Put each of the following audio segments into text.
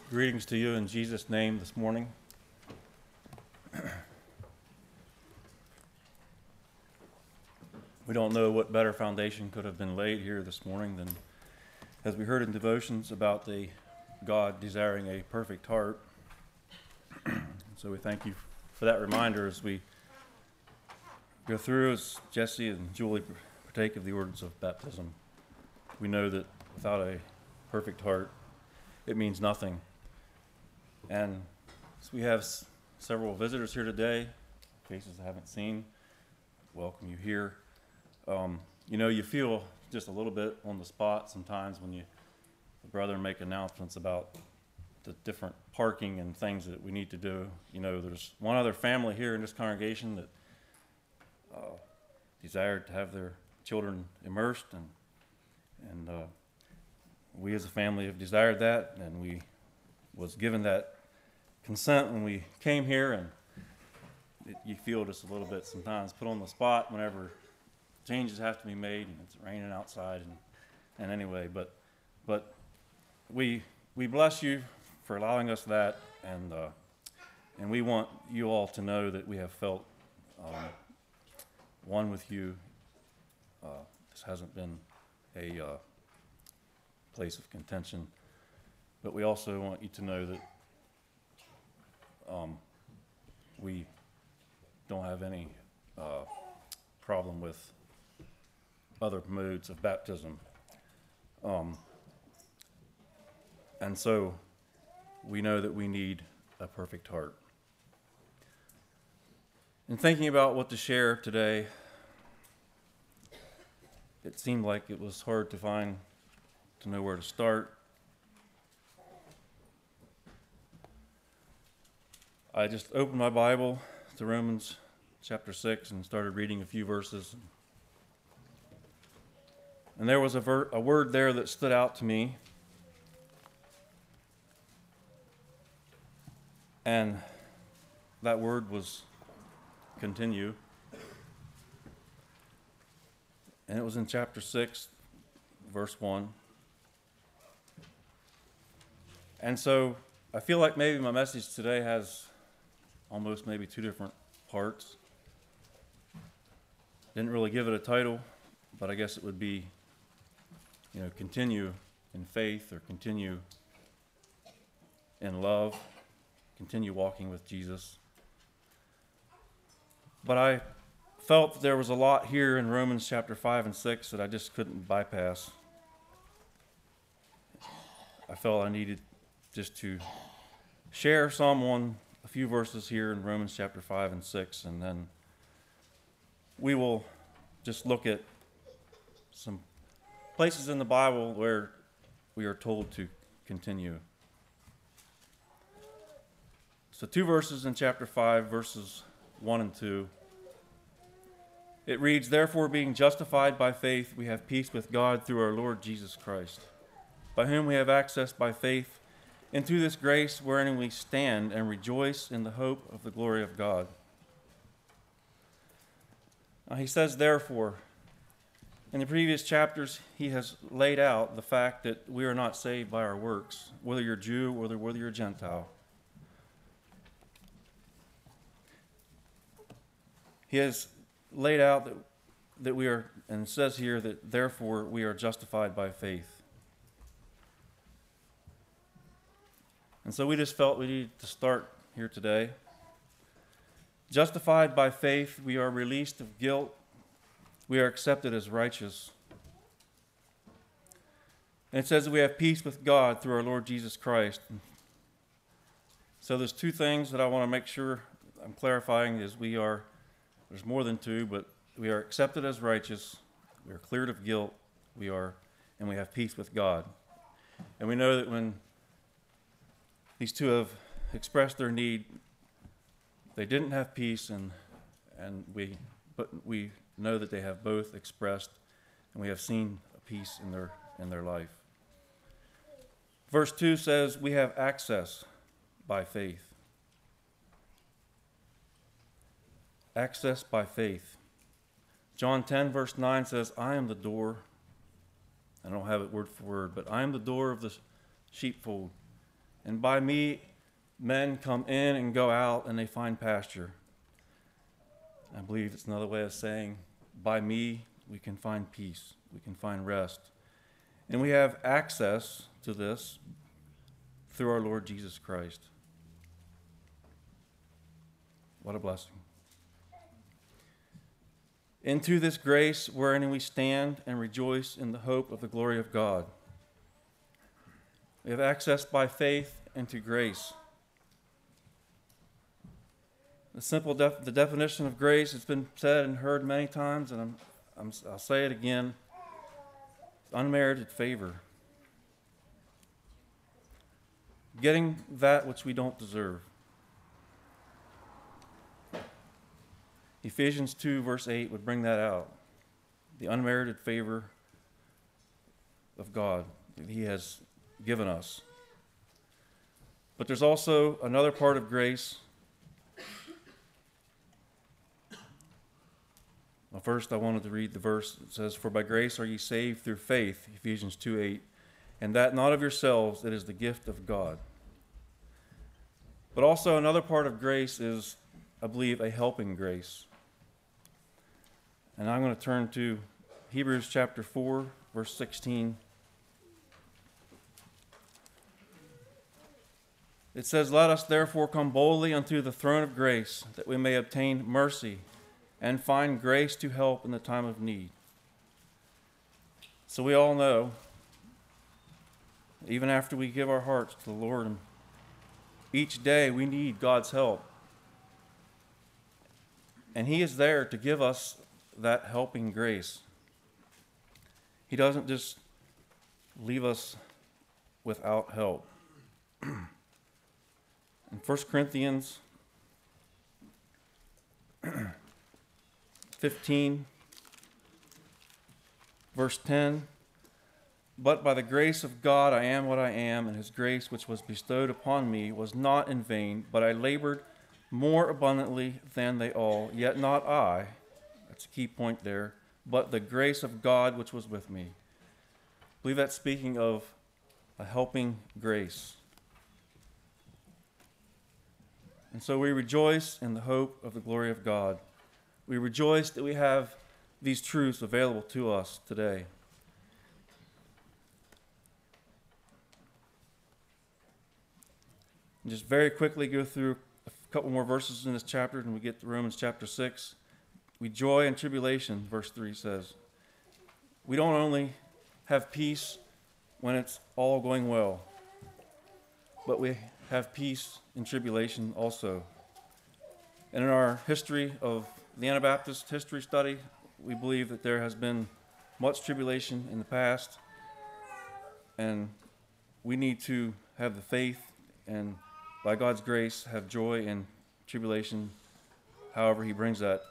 Greetings to you in Jesus' name this morning. We don't know what better foundation could have been laid here this morning than as we heard in devotions about the God desiring a perfect heart. So we thank you for that reminder as we go through, as Jesse and Julie partake of the ordinance of baptism. We know that without a perfect heart, it means nothing. And so we have several visitors here today, faces I haven't seen. Welcome you here. You feel just a little bit on the spot sometimes when the brother make announcements about the different parking and things that we need to do. There's one other family here in this congregation that desired to have their children immersed, and we as a family have desired that, and we was given that consent when we came here, and you feel just a little bit sometimes put on the spot whenever changes have to be made and it's raining outside, and anyway, but we bless you for allowing us that, and we want you all to know that we have felt one with you. This hasn't been a place of contention, but we also want you to know that we don't have any problem with other modes of baptism. And so we know that we need a perfect heart. In thinking about what to share today, it seemed like it was hard to know where to start. I just opened my Bible to Romans chapter 6 and started reading a few verses. And there was a word there that stood out to me. And that word was continue. And it was in chapter 6, verse 1. And so I feel like maybe my message today has almost maybe two different parts. Didn't really give it a title, but I guess it would be, continue in faith, or continue in love, continue walking with Jesus. But I felt that there was a lot here in Romans chapter 5 and 6 that I just couldn't bypass. I felt I needed just to share some on a few verses here in Romans chapter 5 and 6, and then we will just look at some places in the Bible where we are told to continue. So 2 verses in chapter 5, verses 1 and 2. It reads, "Therefore, being justified by faith, we have peace with God through our Lord Jesus Christ, by whom we have access by faith into this grace wherein we stand and rejoice in the hope of the glory of God." Now he says, therefore. In the previous chapters, he has laid out the fact that we are not saved by our works, whether you're Jew or whether you're Gentile. He has laid out that we are, and it says here that therefore we are justified by faith. And so we just felt we needed to start here today. Justified by faith, we are released of guilt. We are accepted as righteous. And it says that we have peace with God through our Lord Jesus Christ. So there's two things that I want to make sure I'm clarifying is there's more than two, but we are accepted as righteous, we are cleared of guilt, and we have peace with God. And we know that when these two have expressed their need, they didn't have peace, but we know that they have both expressed, and we have seen a peace in their life. Verse 2 says, we have access by faith. Access by faith. John 10, verse 9 says, I am the door. I don't have it word for word, but I am the door of the sheepfold. And by me, men come in and go out, and they find pasture. I believe it's another way of saying, by me, we can find peace. We can find rest. And we have access to this through our Lord Jesus Christ. What a blessing. Into this grace wherein we stand and rejoice in the hope of the glory of God. We have access by faith into grace. The definition of grace has been said and heard many times, and I'll say it again. It's unmerited favor. Getting that which we don't deserve. Ephesians 2, verse 8 would bring that out. The unmerited favor of God that He has given us. But there's also another part of grace. Well, first I wanted to read the verse that says, "For by grace are ye saved through faith," Ephesians 2, 8, "and that not of yourselves, it is the gift of God." But also another part of grace is, I believe, a helping grace. And I'm going to turn to Hebrews chapter 4, verse 16. It says, "Let us therefore come boldly unto the throne of grace, that we may obtain mercy and find grace to help in the time of need." So we all know, even after we give our hearts to the Lord, each day we need God's help. And He is there to give us that helping grace. He doesn't just leave us without help. In 1 Corinthians 15, verse 10, "But by the grace of God I am what I am, and His grace which was bestowed upon me was not in vain, but I labored more abundantly than they all, yet not I," that's a key point there, "but the grace of God which was with me." I believe that's speaking of a helping grace. And so we rejoice in the hope of the glory of God. We rejoice that we have these truths available to us today. And just very quickly go through a couple more verses in this chapter, and we get to Romans chapter 6. We joy in tribulation, verse 3 says. We don't only have peace when it's all going well, but we have peace in tribulation also. And in our history of the Anabaptist history study, we believe that there has been much tribulation in the past, and we need to have the faith and, by God's grace, have joy in tribulation, however He brings that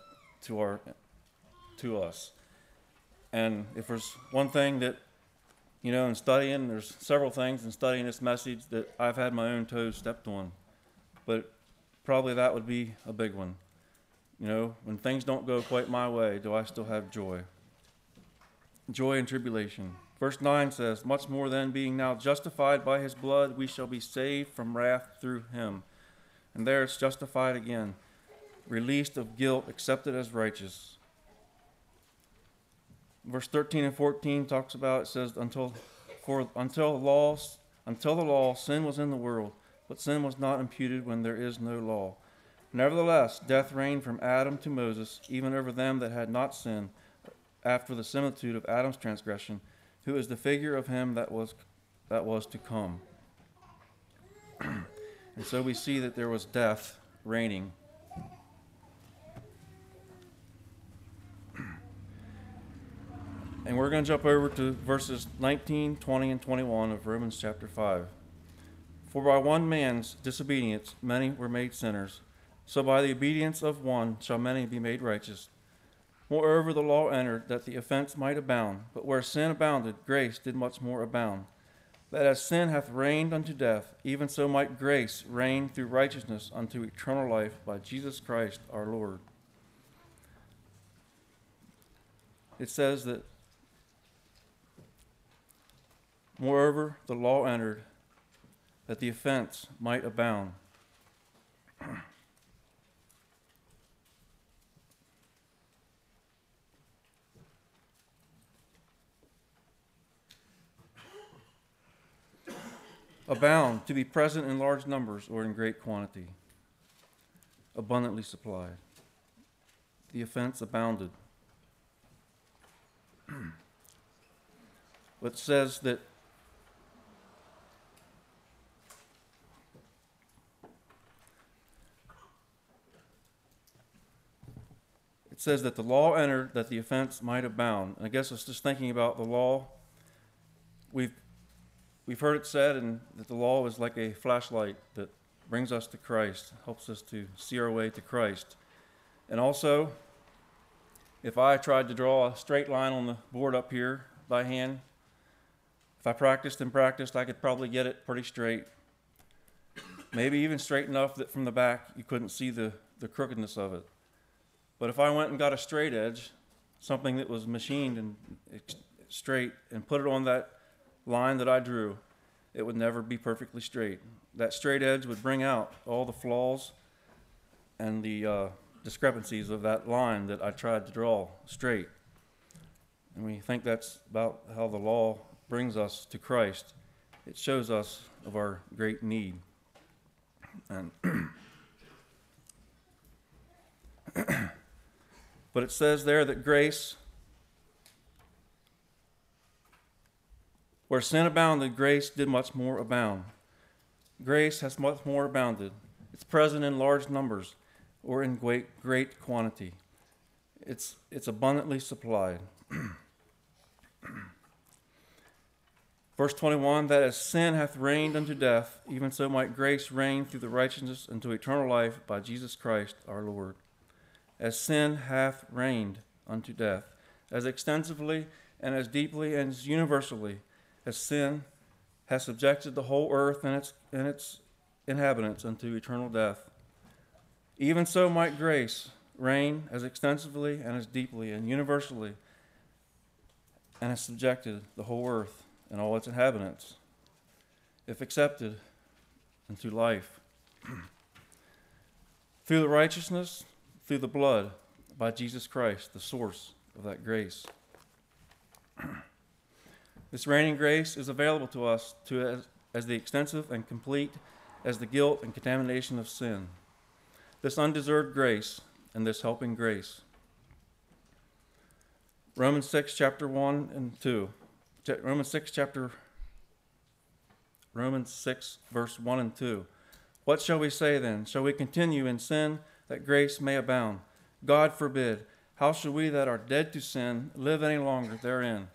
to us. And if there's one thing that, in studying, there's several things in studying this message that I've had my own toes stepped on, but probably that would be a big one. When things don't go quite my way, do I still have joy? Joy in tribulation. Verse 9 says, "Much more then, being now justified by His blood, we shall be saved from wrath through Him." And there it's justified again. Released of guilt, accepted as righteous. Verse 13 and 14 talks about, it says, until the law, sin was in the world, but sin was not imputed when there is no law. Nevertheless, death reigned from Adam to Moses, even over them that had not sinned, after the similitude of Adam's transgression, who is the figure of him that was to come. And so we see that there was death reigning. And we're going to jump over to verses 19, 20, and 21 of Romans chapter 5. "For by one man's disobedience many were made sinners, so by the obedience of one shall many be made righteous. Moreover, the law entered that the offense might abound, but where sin abounded, grace did much more abound. That as sin hath reigned unto death, even so might grace reign through righteousness unto eternal life by Jesus Christ our Lord." It says that, moreover, the law entered that the offense might abound. Abound, to be present in large numbers or in great quantity, abundantly supplied. The offense abounded. It says that the law entered that the offense might abound. And I guess it's just thinking about the law. We've heard it said that the law is like a flashlight that brings us to Christ, helps us to see our way to Christ. And also, if I tried to draw a straight line on the board up here by hand, if I practiced and practiced, I could probably get it pretty straight. Maybe even straight enough that from the back you couldn't see the crookedness of it. But if I went and got a straight edge, something that was machined and straight, and put it on that line that I drew, it would never be perfectly straight. That straight edge would bring out all the flaws and the discrepancies of that line that I tried to draw straight. And we think that's about how the law brings us to Christ. It shows us of our great need. And but it says there that grace, where sin abounded, grace did much more abound. Grace has much more abounded. It's present in large numbers or in great quantity. It's abundantly supplied. Verse 21, that as sin hath reigned unto death, even so might grace reign through the righteousness unto eternal life by Jesus Christ our Lord. As sin hath reigned unto death, as extensively and as deeply and as universally as sin has subjected the whole earth and its inhabitants unto eternal death, even so might grace reign as extensively and as deeply and universally and has subjected the whole earth and all its inhabitants, if accepted, unto life. Through the righteousness, through the blood, by Jesus Christ, the source of that grace. This reigning grace is available to us as the extensive and complete as the guilt and contamination of sin. This undeserved grace and this helping grace. Romans 6, chapter 1 and 2. Romans 6, verse 1 and 2. What shall we say then? Shall we continue in sin that grace may abound? God forbid. How shall we that are dead to sin live any longer therein?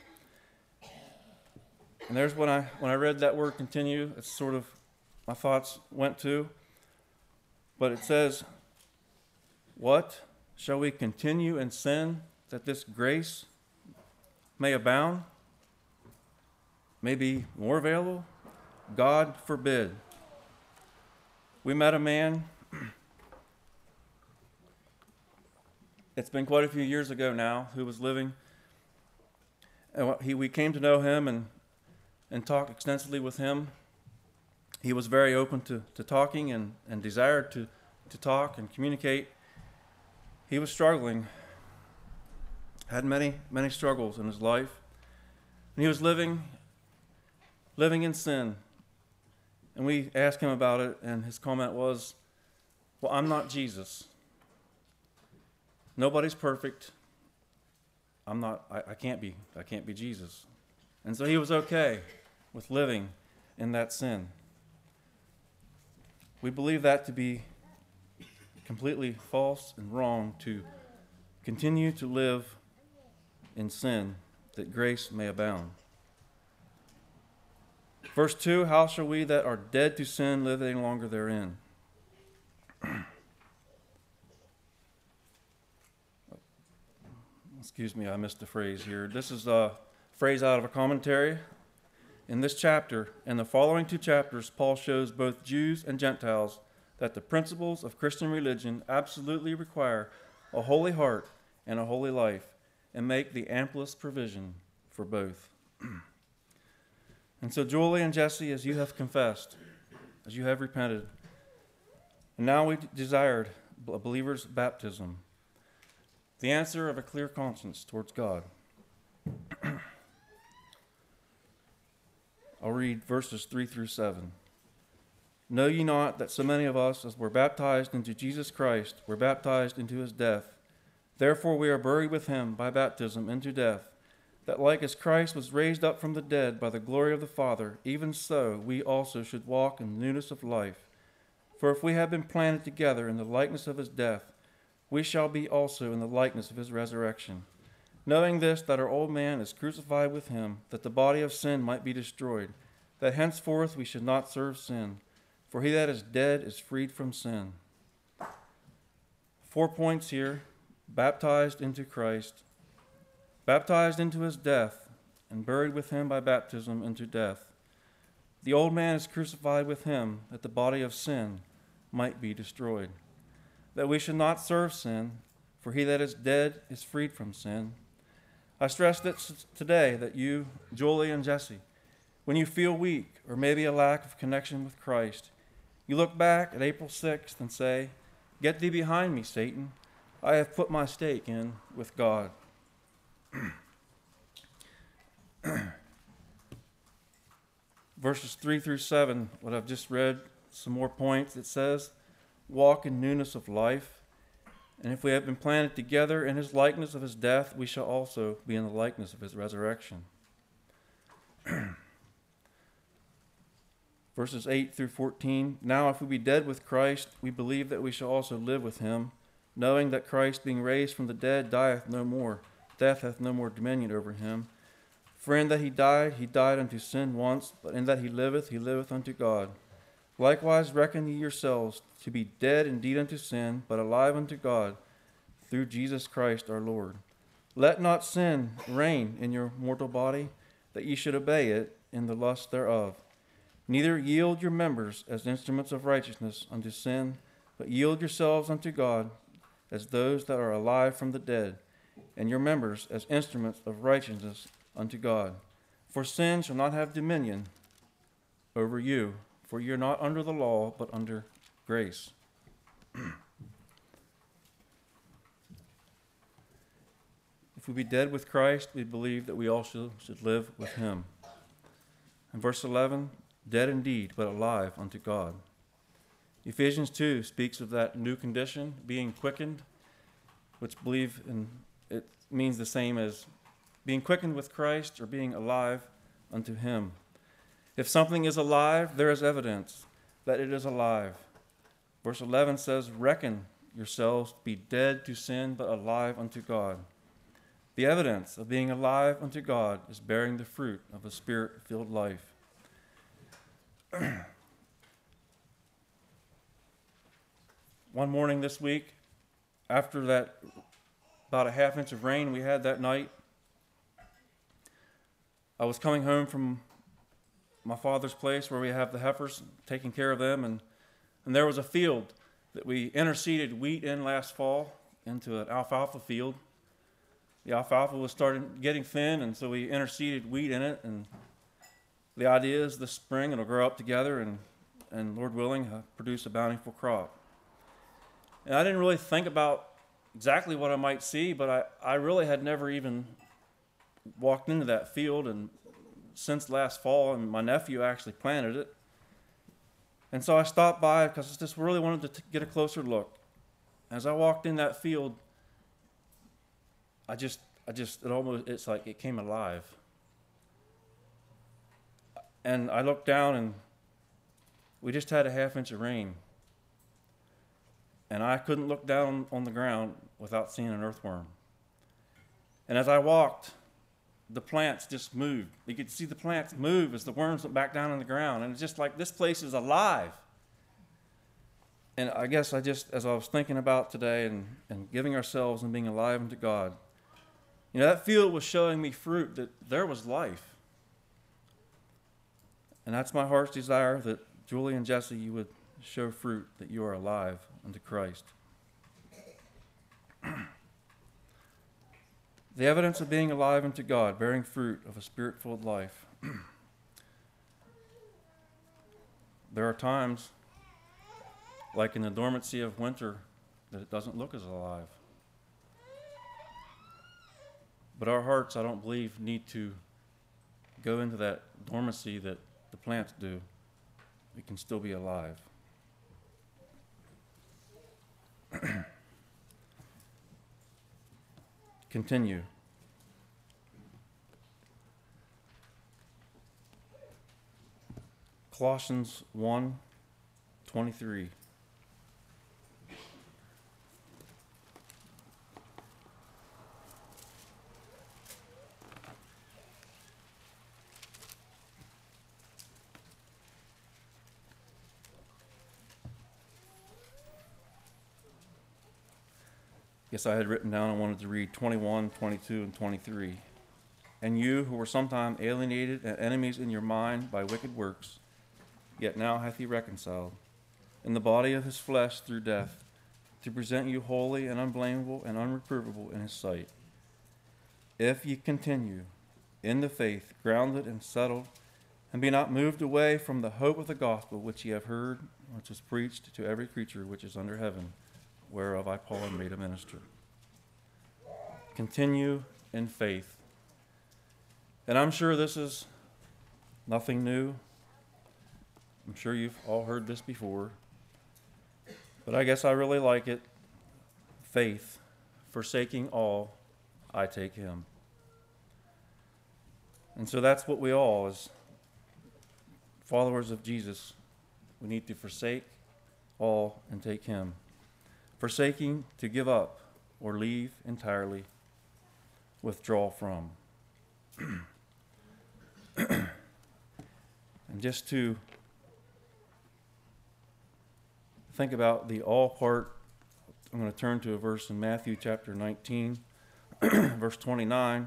And there's when I read that word continue, it's sort of my thoughts went to. But it says, what? Shall we continue in sin that this grace may abound? May be more available? God forbid. We met a man, it's been quite a few years ago now, who was living, and we came to know him and talked extensively with him. He was very open to talking and desired to talk and communicate. He was struggling, had many struggles in his life, and he was living in sin. And we asked him about it, and his comment was, well, I'm not Jesus. Nobody's perfect. I can't be Jesus. And so he was okay with living in that sin. We believe that to be completely false and wrong, to continue to live in sin that grace may abound. Verse 2, how shall we that are dead to sin live any longer therein? Excuse me, I missed a phrase here. This is a phrase out of a commentary. In this chapter and the following two chapters, Paul shows both Jews and Gentiles that the principles of Christian religion absolutely require a holy heart and a holy life, and make the amplest provision for both. And so, Julie and Jesse, as you have confessed, as you have repented. And now we desired a believer's baptism, the answer of a clear conscience towards God. I'll read verses 3 through 7. Know ye not that so many of us, as were baptized into Jesus Christ, were baptized into his death? Therefore we are buried with him by baptism into death, that like as Christ was raised up from the dead by the glory of the Father, even so we also should walk in newness of life. For if we have been planted together in the likeness of his death, we shall be also in the likeness of his resurrection. Knowing this, that our old man is crucified with him, that the body of sin might be destroyed, that henceforth we should not serve sin. For he that is dead is freed from sin. 4 points here. Baptized into Christ, baptized into his death, and buried with him by baptism into death. The old man is crucified with him, that the body of sin might be destroyed, that we should not serve sin, for he that is dead is freed from sin. I stress this today, that you, Julie and Jesse, when you feel weak or maybe a lack of connection with Christ, you look back at April 6th and say, "Get thee behind me, Satan. I have put my stake in with God." Verses 3 through 7, what I've just read, some more points. It says, walk in newness of life. And if we have been planted together in his likeness of his death, we shall also be in the likeness of his resurrection. Verses 8 through 14, now if we be dead with Christ, we believe that we shall also live with him, knowing that Christ, being raised from the dead, dieth no more. Death hath no more dominion over him. For in that he died unto sin once, but in that he liveth unto God. Likewise reckon ye yourselves to be dead indeed unto sin, but alive unto God, through Jesus Christ our Lord. Let not sin reign in your mortal body, that ye should obey it in the lust thereof. Neither yield your members as instruments of righteousness unto sin, but yield yourselves unto God, as those that are alive from the dead, and your members as instruments of righteousness unto God. For sin shall not have dominion over you, for ye are not under the law, but under grace. If we be dead with Christ, we believe that we also should live with him. In verse 11, dead indeed, but alive unto God. Ephesians 2 speaks of that new condition, being quickened, which believe in it means the same as being quickened with Christ or being alive unto him. If something is alive, there is evidence that it is alive. Verse 11 says, reckon yourselves to be dead to sin, but alive unto God. The evidence of being alive unto God is bearing the fruit of a spirit-filled life. One morning this week, after that about a half inch of rain we had that night, I was coming home from my father's place where we have the heifers, taking care of them, and there was a field that we interseeded wheat in last fall into an alfalfa field. The alfalfa was starting getting thin, and so we interseeded wheat in it, and the idea is this spring it'll grow up together and Lord willing, produce a bountiful crop. And I didn't really think about exactly what I might see, but I really had never even walked into that field, and since last fall, and my nephew actually planted it. And so I stopped by because I just really wanted to get a closer look. As I walked in that field, it's like it came alive. And I looked down, and we just had a half inch of rain. And I couldn't look down on the ground without seeing an earthworm. And as I walked, the plants just moved. You could see the plants move as the worms went back down on the ground. And it's just like, this place is alive. And I guess as I was thinking about today and giving ourselves and being alive unto God, that field was showing me fruit, that there was life. And that's my heart's desire, that Julie and Jesse, you would show fruit, that you are alive unto Christ. The evidence of being alive unto God, bearing fruit of a spirit-filled life. there are times, like in the dormancy of winter, that it doesn't look as alive. But our hearts, I don't believe, need to go into that dormancy that the plants do. We can still be alive. Continue. Colossians 1:23. Yes, I had written down, I wanted to read 21, 22, and 23. And you who were sometime alienated and enemies in your mind by wicked works, yet now hath he reconciled in the body of his flesh through death, to present you holy and unblameable and unreprovable in his sight. If ye continue in the faith, grounded and settled, and be not moved away from the hope of the gospel which ye have heard, which was preached to every creature which is under heaven, whereof I, Paul, am made a minister. Continue in faith. And I'm sure this is nothing new. I'm sure you've all heard this before. But I guess I really like it. Faith, forsaking all, I take him. And so that's what we all, as followers of Jesus, we need to forsake all and take him. Forsaking, to give up or leave entirely, withdraw from. And just to think about the all part, I'm going to turn to a verse in Matthew chapter 19, verse 29.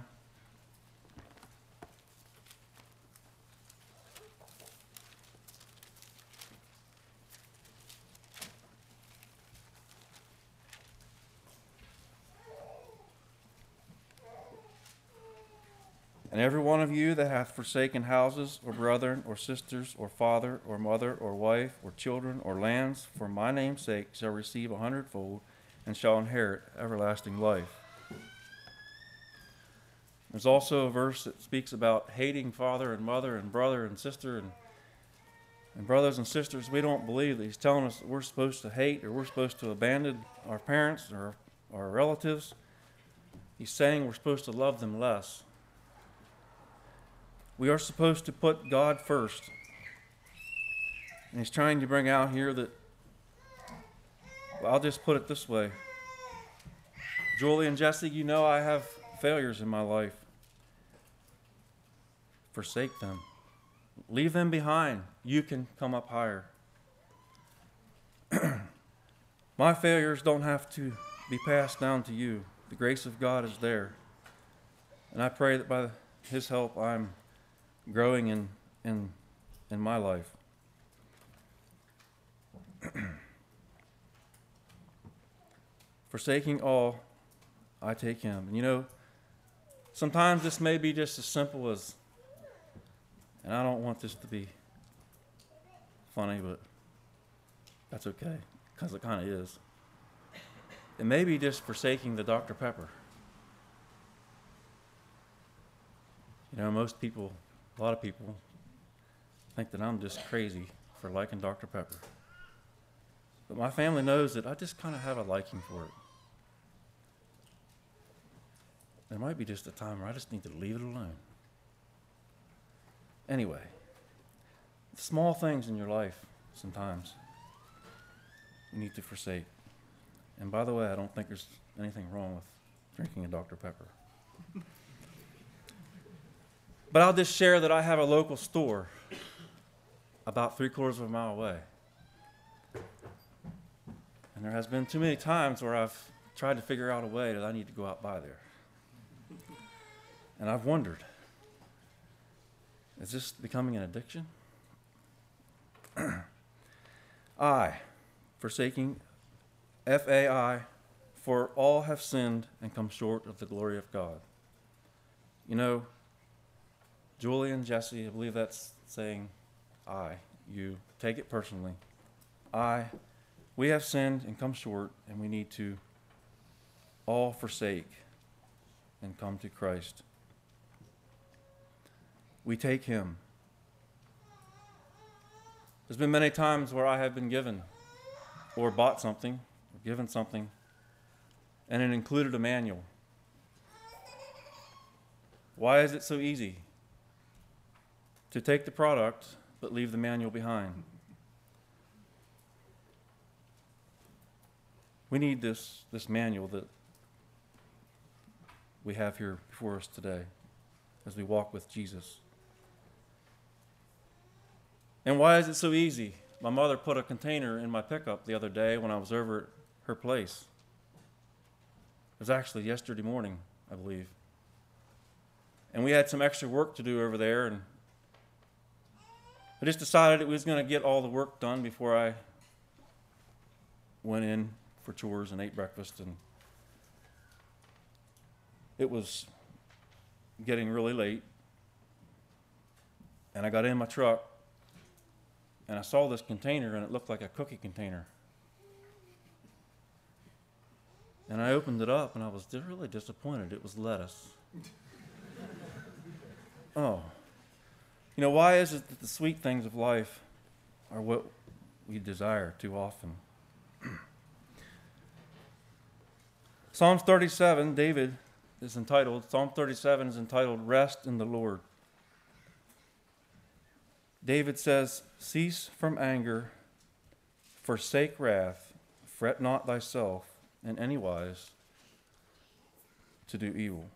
And every one of you that hath forsaken houses, or brethren, or sisters, or father, or mother, or wife, or children, or lands, for my name's sake, shall receive 100-fold, and shall inherit everlasting life. There's also a verse that speaks about hating father and mother and brother and sister and brothers and sisters. We don't believe that he's telling us that we're supposed to hate or we're supposed to abandon our parents or our relatives. He's saying we're supposed to love them less. We are supposed to put God first. And he's trying to bring out here that, well, I'll just put it this way. Julie and Jesse, you know I have failures in my life. Forsake them. Leave them behind. You can come up higher. My failures don't have to be passed down to you. The grace of God is there. And I pray that by his help I'm growing in my life. Forsaking all, I take him. And you know, sometimes this may be just as simple as, and I don't want this to be funny, but that's okay, because it kind of is. It may be just forsaking the Dr. Pepper. You know, most people, a lot of people, think that I'm just crazy for liking Dr. Pepper. But my family knows that I just kind of have a liking for it. There might be just a time where I just need to leave it alone. Anyway, small things in your life sometimes you need to forsake. And by the way, I don't think there's anything wrong with drinking a Dr. Pepper. But I'll just share that I have a local store about 3/4 of a mile away. And there has been too many times where I've tried to figure out a way that I need to go out by there. And I've wondered, is this becoming an addiction? I, forsaking, F-A-I, for all have sinned and come short of the glory of God. You know, Julie and Jesse, I believe that's saying I you. Take it personally. We have sinned and come short, and we need to all forsake and come to Christ. We take him. There's been many times where I have been given or bought something or given something, and it included a manual. Why is it so easy to take the product but leave the manual behind? We need this manual that we have here before us today as we walk with Jesus. And why is it so easy? My mother put a container in my pickup the other day when I was over at her place. It was actually yesterday morning, I believe. And we had some extra work to do over there, and I just decided it was going to get all the work done before I went in for chores and ate breakfast. And it was getting really late, and I got in my truck, and I saw this container, and it looked like a cookie container. And I opened it up, and I was really disappointed. It was lettuce. Oh. You know, why is it that the sweet things of life are what we desire too often? Psalm 37 is entitled, Rest in the Lord. David says, cease from anger, forsake wrath, fret not thyself in any wise to do evil.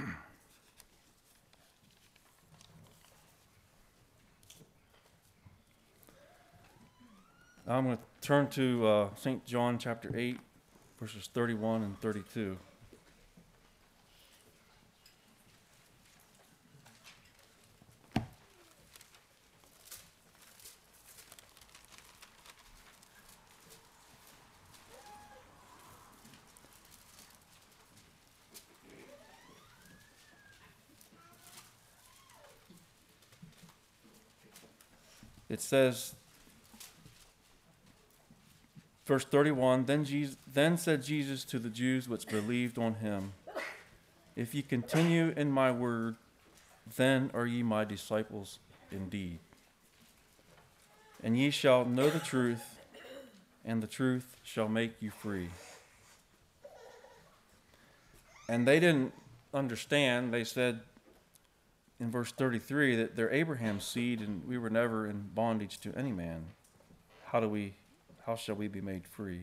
I'm going to turn to St. John chapter 8, verses 31 and 32. It says, verse 31, Then said Jesus to the Jews which believed on him, If ye continue in my word, then are ye my disciples indeed. And ye shall know the truth, and the truth shall make you free. And they didn't understand. They said in verse 33 that they're Abraham's seed, and we were never in bondage to any man. How shall we be made free?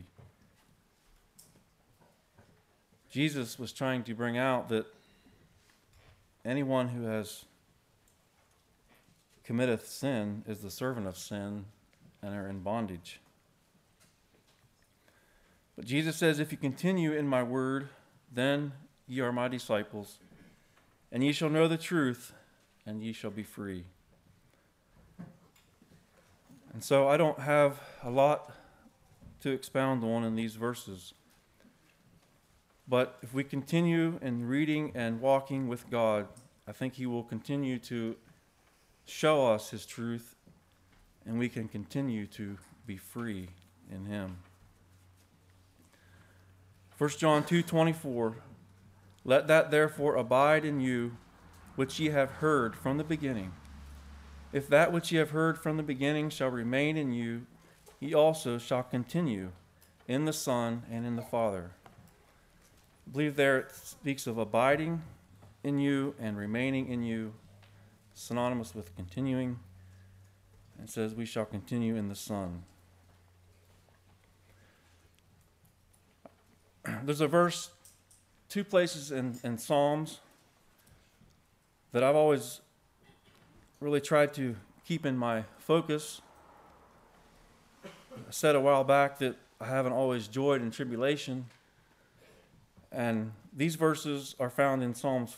Jesus was trying to bring out that anyone who has committeth sin is the servant of sin and are in bondage. But Jesus says, if you continue in my word, then ye are my disciples, and ye shall know the truth, and ye shall be free. And so I don't have a lot to expound on in these verses. But if we continue in reading and walking with God, I think he will continue to show us his truth, and we can continue to be free in him. 1 John 2:24, Let that therefore abide in you which ye have heard from the beginning. If that which ye have heard from the beginning shall remain in you, ye also shall continue in the Son and in the Father. I believe there it speaks of abiding in you and remaining in you, synonymous with continuing. It says we shall continue in the Son. There's a verse, two places in Psalms that I've always really tried to keep in my focus. I said a while back that I haven't always joyed in tribulation. And these verses are found in Psalms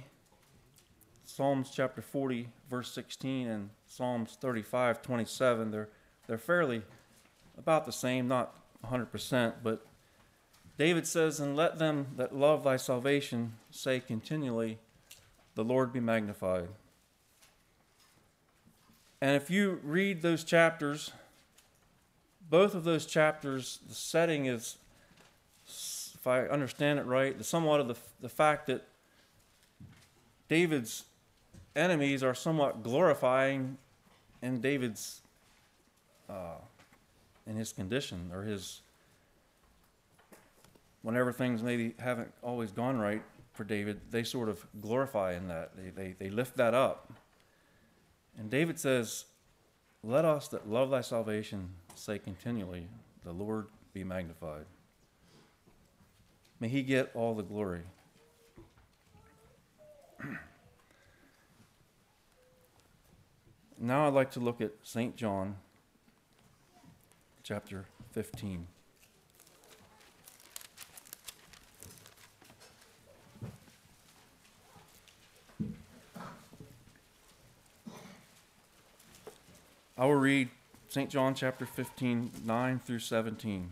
chapter 40, verse 16, and Psalms 35:27. They're fairly about the same, not 100%, but David says, And let them that love thy salvation say continually, The Lord be magnified. And if you read those chapters, both of those chapters, the setting is, if I understand it right, somewhat of the fact that David's enemies are somewhat glorifying in David's, in his condition, or his, whenever things maybe haven't always gone right for David, they sort of glorify in that. They lift that up. And David says, let us that love thy salvation say continually, the Lord be magnified. May he get all the glory. Now I'd like to look at St. John, chapter 15. I will read St. John chapter 15, 9 through 17.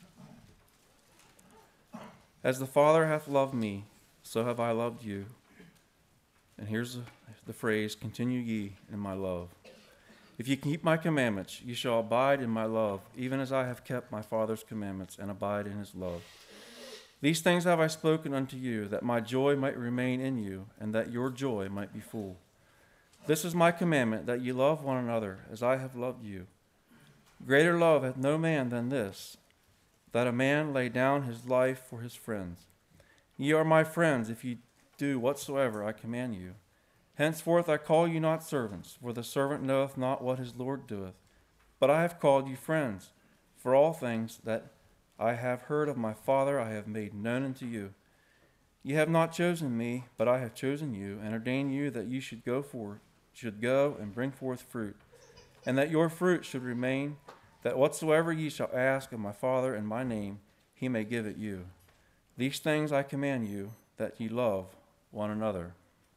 As the Father hath loved me, so have I loved you. And here's the phrase, continue ye in my love. If ye keep my commandments, ye shall abide in my love, even as I have kept my Father's commandments and abide in his love. These things have I spoken unto you, that my joy might remain in you, and that your joy might be full. This is my commandment, that ye love one another, as I have loved you. Greater love hath no man than this, that a man lay down his life for his friends. Ye are my friends, if ye do whatsoever I command you. Henceforth I call you not servants, for the servant knoweth not what his Lord doeth. But I have called you friends, for all things that I have heard of my Father I have made known unto you. Ye have not chosen me, but I have chosen you, and ordained you that ye should go and bring forth fruit, and that your fruit should remain, that whatsoever ye shall ask of my Father in my name, he may give it you. These things I command you, that ye love one another.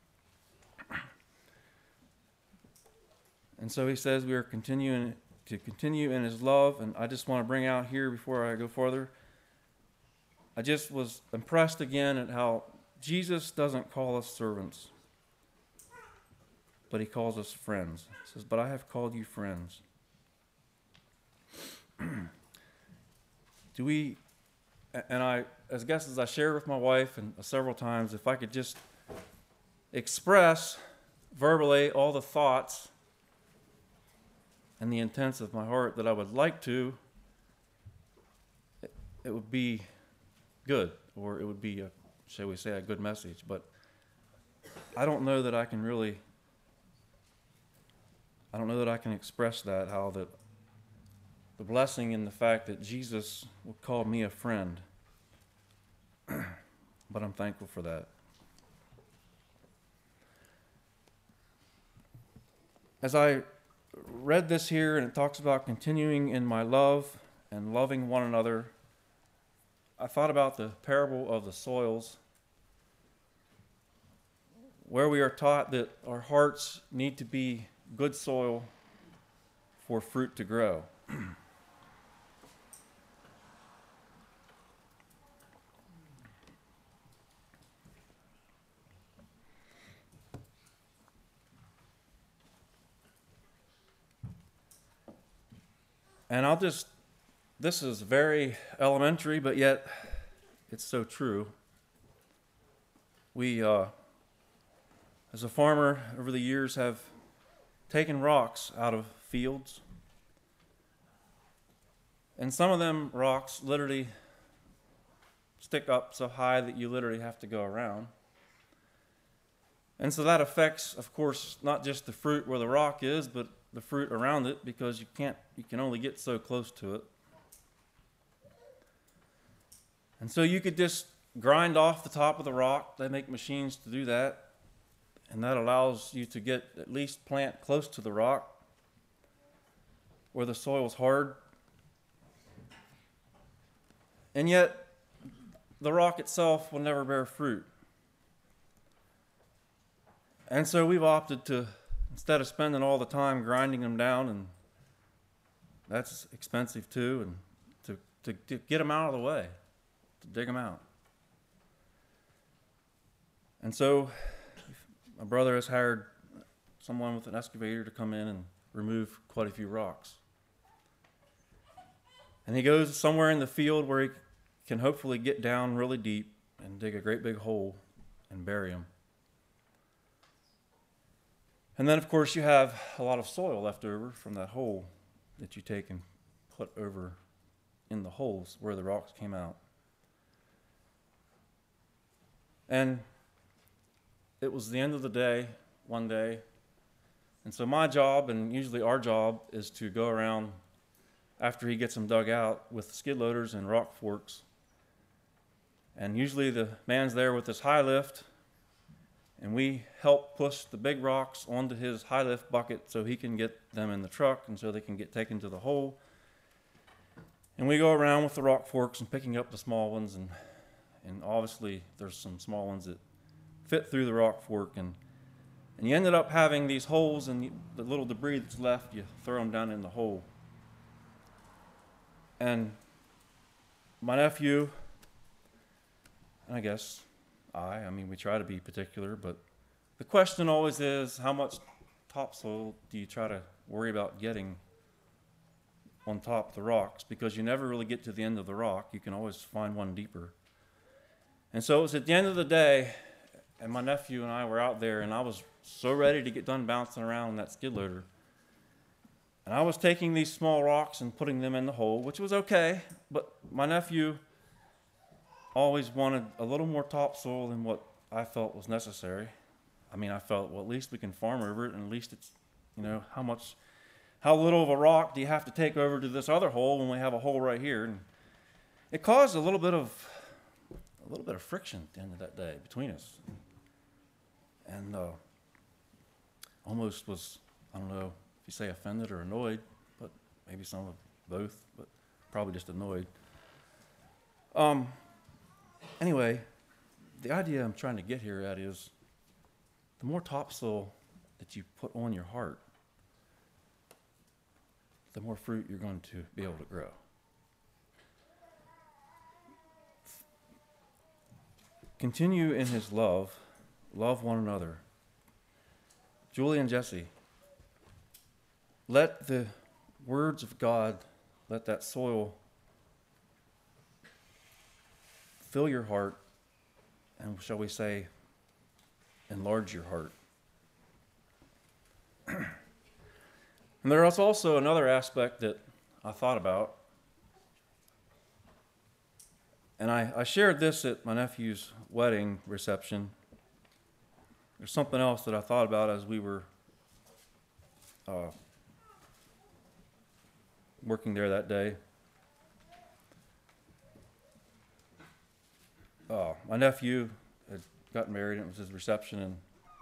And so he says we are continuing to continue in his love, and I just want to bring out here before I go further, I just was impressed again at how Jesus doesn't call us servants, but he calls us friends. He says, but I have called you friends. And I, as guests, as I shared with my wife and several times, if I could just express verbally all the thoughts and the intents of my heart that I would like to, it would be good, or it would be, shall we say, a good message. But I don't know that I can express that, how the blessing in the fact that Jesus would call me a friend. But I'm thankful for that. As I read this here, and it talks about continuing in my love and loving one another, I thought about the parable of the soils, where we are taught that our hearts need to be good soil for fruit to grow. And this is very elementary, but yet it's so true. We, as a farmer over the years, have taken rocks out of fields. And some of them rocks literally stick up so high that you literally have to go around. And so that affects, of course, not just the fruit where the rock is, but the fruit around it, because you can only get so close to it. And so you could just grind off the top of the rock. They make machines to do that. And that allows you to get at least plant close to the rock where the soil's hard. And yet, the rock itself will never bear fruit. And so we've opted to, instead of spending all the time grinding them down, and that's expensive too, and to get them out of the way, to dig them out. And so my brother has hired someone with an excavator to come in and remove quite a few rocks. And he goes somewhere in the field where he can hopefully get down really deep and dig a great big hole and bury him. And then, of course, you have a lot of soil left over from that hole that you take and put over in the holes where the rocks came out. And it was the end of the day, one day. And so my job, and usually our job, is to go around after he gets them dug out with skid loaders and rock forks. And usually the man's there with his high lift, and we help push the big rocks onto his high lift bucket so he can get them in the truck and so they can get taken to the hole. And we go around with the rock forks and picking up the small ones, and obviously there's some small ones that fit through the rock fork, and you ended up having these holes, and the little debris that's left, you throw them down in the hole. And my nephew, and I mean, we try to be particular, but the question always is, how much topsoil do you try to worry about getting on top of the rocks? Because you never really get to the end of the rock. You can always find one deeper. And so it was at the end of the day, and my nephew and I were out there, and I was so ready to get done bouncing around on that skid loader. And I was taking these small rocks and putting them in the hole, which was okay, but my nephew always wanted a little more topsoil than what I felt was necessary. I mean, I felt, well, at least we can farm over it, and at least it's, how little of a rock do you have to take over to this other hole when we have a hole right here? And it caused a little bit of friction at the end of that day between us. And almost was, I don't know if you say offended or annoyed, but maybe some of both, but probably just annoyed. Anyway, the idea I'm trying to get here at is the more topsoil that you put on your heart, the more fruit you're going to be able to grow. Continue in his love. Love one another. Julie and Jesse, let the words of God, let that soil fill your heart, and shall we say, enlarge your heart. And there is also another aspect that I thought about. And I shared this at my nephew's wedding reception. There's something else that I thought about as we were working there that day. My nephew had gotten married, and it was his reception, and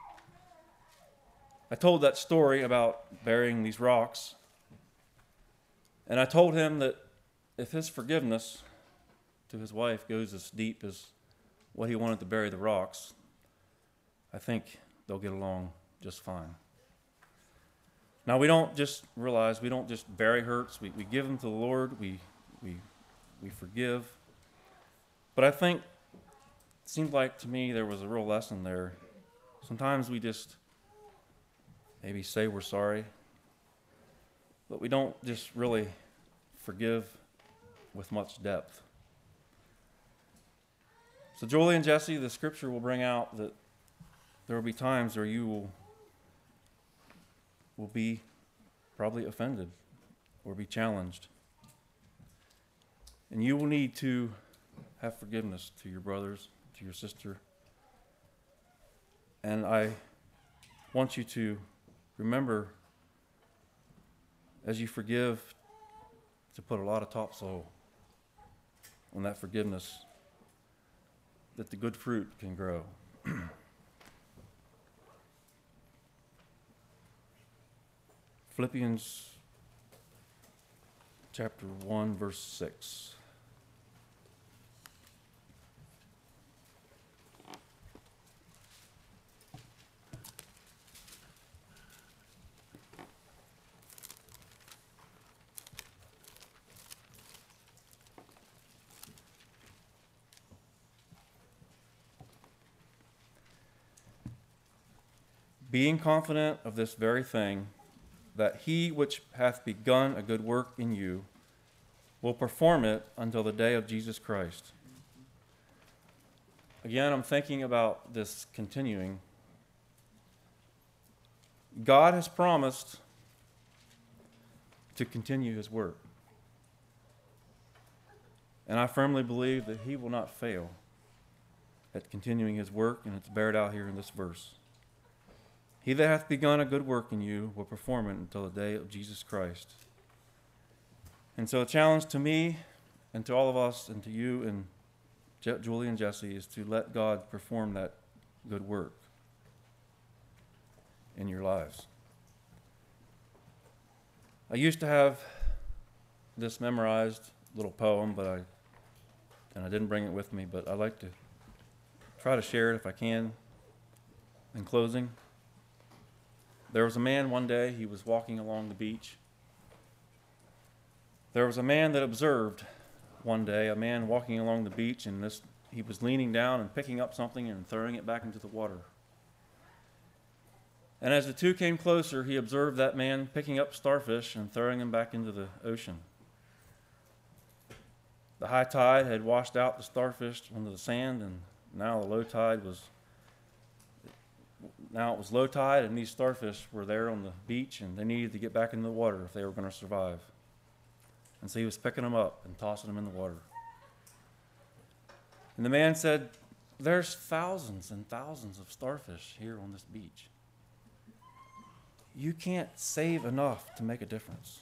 I told that story about burying these rocks. And I told him that if his forgiveness to his wife goes as deep as what he wanted to bury the rocks, I think they'll get along just fine. Now, we don't just bury hurts. We give them to the Lord. We forgive. But I think it seemed like to me there was a real lesson there. Sometimes we just maybe say we're sorry, but we don't just really forgive with much depth. So Julie and Jesse, the scripture will bring out that there will be times where you will be probably offended or be challenged. And you will need to have forgiveness to your brothers, to your sister. And I want you to remember, as you forgive, to put a lot of topsoil on that forgiveness, that the good fruit can grow. Philippians chapter 1, verse 6. Being confident of this very thing, that he which hath begun a good work in you will perform it until the day of Jesus Christ. Again, I'm thinking about this continuing. God has promised to continue his work. And I firmly believe that he will not fail at continuing his work, and it's bared out here in this verse. He that hath begun a good work in you will perform it until the day of Jesus Christ. And so a challenge to me and to all of us and to you and Julie and Jesse is to let God perform that good work in your lives. I used to have this memorized little poem, and I didn't bring it with me, but I'd like to try to share it if I can. In closing, there was a man one day, he was walking along the beach. There was a man that observed one day, a man walking along the beach, and he was leaning down and picking up something and throwing it back into the water. And as the two came closer, he observed that man picking up starfish and throwing them back into the ocean. The high tide had washed out the starfish onto the sand, and now it was low tide, and these starfish were there on the beach, and they needed to get back into the water if they were going to survive. And so he was picking them up and tossing them in the water. And the man said, "There's thousands and thousands of starfish here on this beach. You can't save enough to make a difference."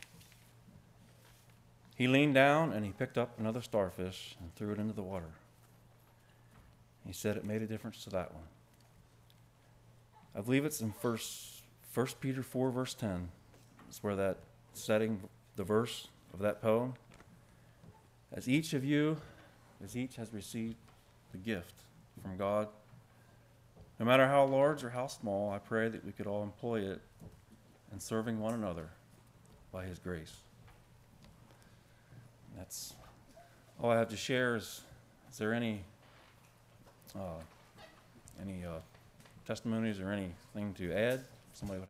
He leaned down and he picked up another starfish and threw it into the water. He said it made a difference to that one. I believe it's in 1 Peter 4, verse 10. It's where that setting, the verse of that poem. As each has received the gift from God, no matter how large or how small, I pray that we could all employ it in serving one another by his grace. That's all I have to share. Is there any testimonies or anything to add? Somebody would